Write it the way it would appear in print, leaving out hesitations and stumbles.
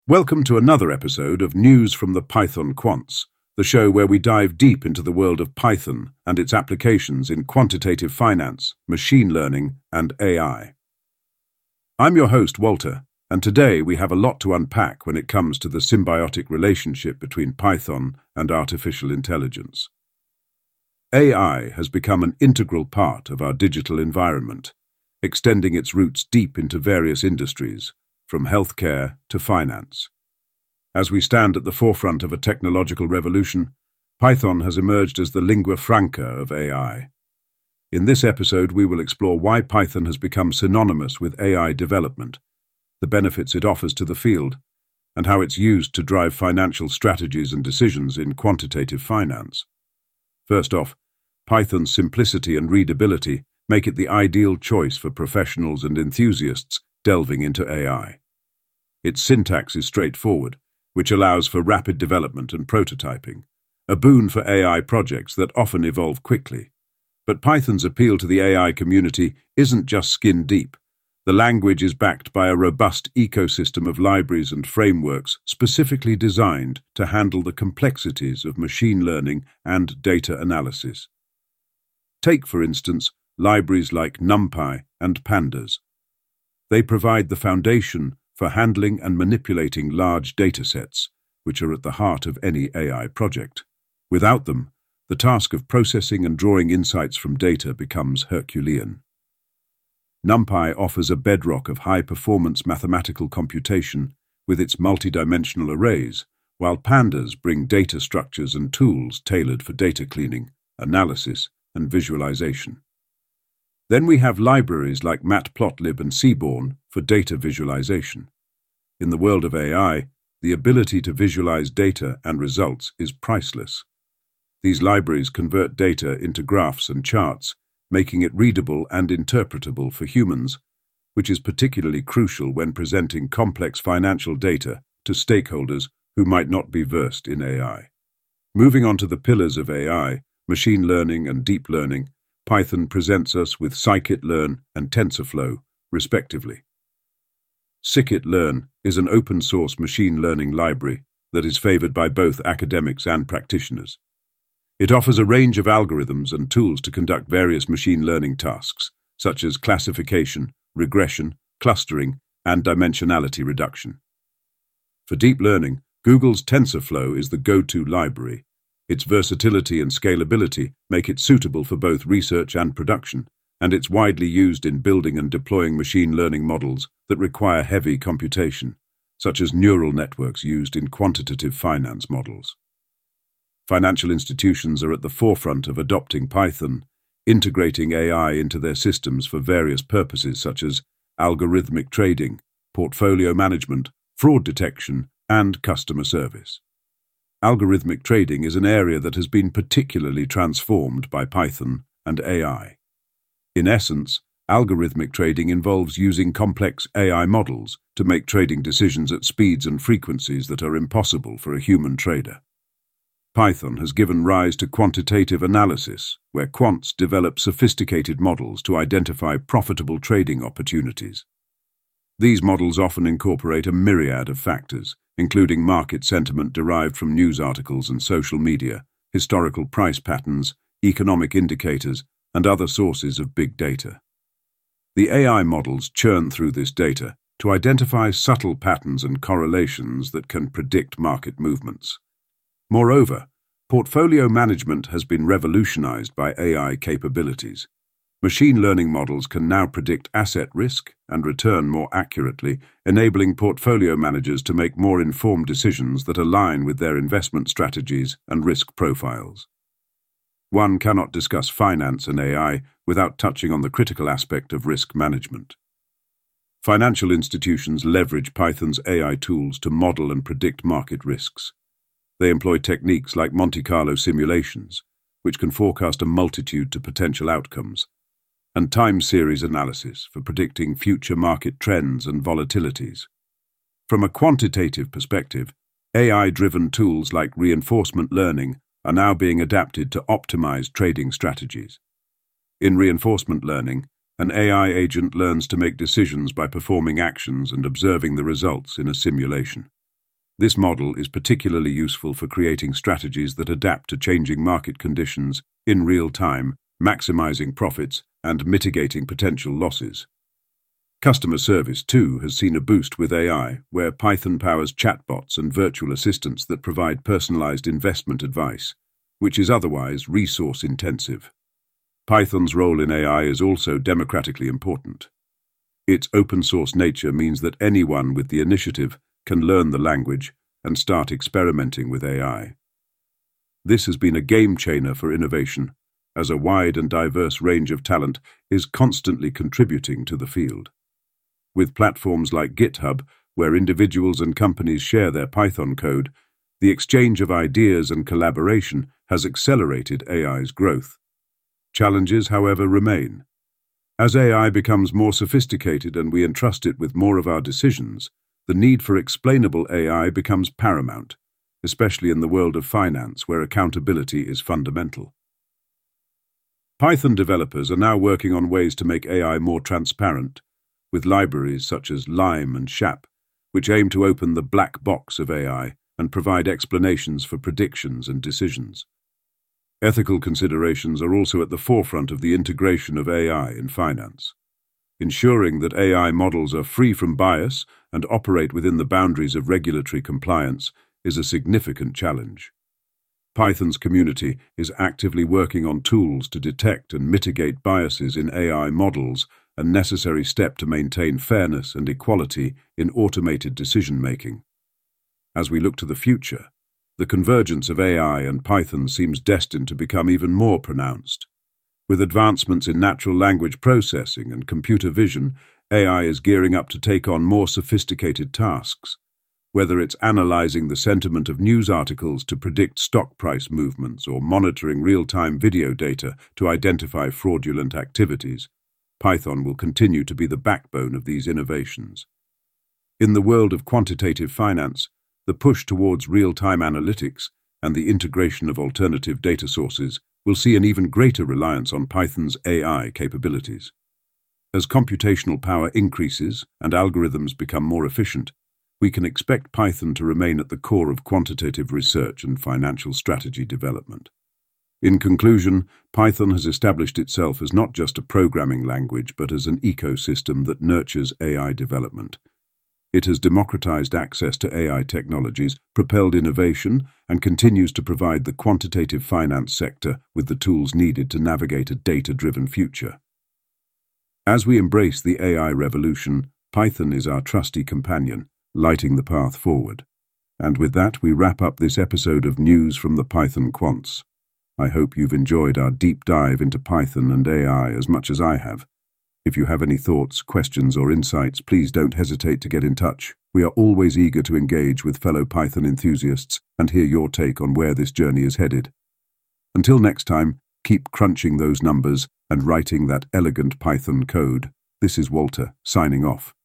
Welcome to another episode of News from the Python Quants, the show where we dive deep into the world of Python and its applications in quantitative finance, machine learning, and AI. I'm your host, Walter, and today we have a lot to unpack when it comes to the symbiotic relationship between Python and artificial intelligence. AI has become an integral part of our digital environment, extending its roots deep into various industries, from healthcare to finance. As we stand at the forefront of a technological revolution, Python has emerged as the lingua franca of AI. In this episode, we will explore why Python has become synonymous with AI development, the benefits it offers to the field, and how it's used to drive financial strategies and decisions in quantitative finance. First off, Python's simplicity and readability make it the ideal choice for professionals and enthusiasts delving into AI. Its syntax is straightforward, which allows for rapid development and prototyping, a boon for AI projects that often evolve quickly. But Python's appeal to the AI community isn't just skin deep. The language is backed by a robust ecosystem of libraries and frameworks specifically designed to handle the complexities of machine learning and data analysis. Take, for instance, libraries like NumPy and Pandas. They provide the foundation for handling and manipulating large datasets, which are at the heart of any AI project. Without them, the task of processing and drawing insights from data becomes Herculean. NumPy offers a bedrock of high-performance mathematical computation with its multidimensional arrays, while Pandas bring data structures and tools tailored for data cleaning, analysis, and visualization. Then we have libraries like Matplotlib and Seaborn for data visualization. In the world of AI, the ability to visualize data and results is priceless. These libraries convert data into graphs and charts, making it readable and interpretable for humans, which is particularly crucial when presenting complex financial data to stakeholders who might not be versed in AI. Moving on to the pillars of AI, machine learning and deep learning, Python presents us with scikit-learn and TensorFlow, respectively. Scikit-learn is an open-source machine learning library that is favored by both academics and practitioners. It offers a range of algorithms and tools to conduct various machine learning tasks, such as classification, regression, clustering, and dimensionality reduction. For deep learning, Google's TensorFlow is the go-to library. Its versatility and scalability make it suitable for both research and production, and it's widely used in building and deploying machine learning models that require heavy computation, such as neural networks used in quantitative finance models. Financial institutions are at the forefront of adopting Python, integrating AI into their systems for various purposes such as algorithmic trading, portfolio management, fraud detection, and customer service. Algorithmic trading is an area that has been particularly transformed by Python and AI. In essence, algorithmic trading involves using complex AI models to make trading decisions at speeds and frequencies that are impossible for a human trader. Python has given rise to quantitative analysis, where quants develop sophisticated models to identify profitable trading opportunities. These models often incorporate a myriad of factors, including market sentiment derived from news articles and social media, historical price patterns, economic indicators, and other sources of big data. The AI models churn through this data to identify subtle patterns and correlations that can predict market movements. Moreover, portfolio management has been revolutionized by AI capabilities. Machine learning models can now predict asset risk and return more accurately, enabling portfolio managers to make more informed decisions that align with their investment strategies and risk profiles. One cannot discuss finance and AI without touching on the critical aspect of risk management. Financial institutions leverage Python's AI tools to model and predict market risks. They employ techniques like Monte Carlo simulations, which can forecast a multitude of potential outcomes, and time series analysis for predicting future market trends and volatilities. From a quantitative perspective, AI-driven tools like reinforcement learning are now being adapted to optimize trading strategies. In reinforcement learning, an AI agent learns to make decisions by performing actions and observing the results in a simulation. This model is particularly useful for creating strategies that adapt to changing market conditions in real time, maximizing profits and mitigating potential losses. Customer service, too, has seen a boost with AI, where Python powers chatbots and virtual assistants that provide personalized investment advice, which is otherwise resource-intensive. Python's role in AI is also democratically important. Its open-source nature means that anyone with the initiative can learn the language and start experimenting with AI. This has been a game-changer for innovation, as a wide and diverse range of talent is constantly contributing to the field. With platforms like GitHub, where individuals and companies share their Python code, the exchange of ideas and collaboration has accelerated AI's growth. Challenges, however, remain. As AI becomes more sophisticated and we entrust it with more of our decisions, the need for explainable AI becomes paramount, especially in the world of finance, where accountability is fundamental. Python developers are now working on ways to make AI more transparent, with libraries such as Lime and Shap, which aim to open the black box of AI and provide explanations for predictions and decisions. Ethical considerations are also at the forefront of the integration of AI in finance. Ensuring that AI models are free from bias and operate within the boundaries of regulatory compliance is a significant challenge. Python's community is actively working on tools to detect and mitigate biases in AI models, a necessary step to maintain fairness and equality in automated decision-making. As we look to the future, the convergence of AI and Python seems destined to become even more pronounced. With advancements in natural language processing and computer vision, AI is gearing up to take on more sophisticated tasks. Whether it's analyzing the sentiment of news articles to predict stock price movements or monitoring real-time video data to identify fraudulent activities, Python will continue to be the backbone of these innovations. In the world of quantitative finance, the push towards real-time analytics and the integration of alternative data sources will see an even greater reliance on Python's AI capabilities. As computational power increases and algorithms become more efficient, we can expect Python to remain at the core of quantitative research and financial strategy development. In conclusion, Python has established itself as not just a programming language, but as an ecosystem that nurtures AI development. It has democratized access to AI technologies, propelled innovation, and continues to provide the quantitative finance sector with the tools needed to navigate a data-driven future. As we embrace the AI revolution, Python is our trusty companion, lighting the path forward. And with that, we wrap up this episode of News from the Python Quants. I hope you've enjoyed our deep dive into Python and AI as much as I have. If you have any thoughts, questions, or insights, please don't hesitate to get in touch. We are always eager to engage with fellow Python enthusiasts and hear your take on where this journey is headed. Until next time, keep crunching those numbers and writing that elegant Python code. This is Walter, signing off.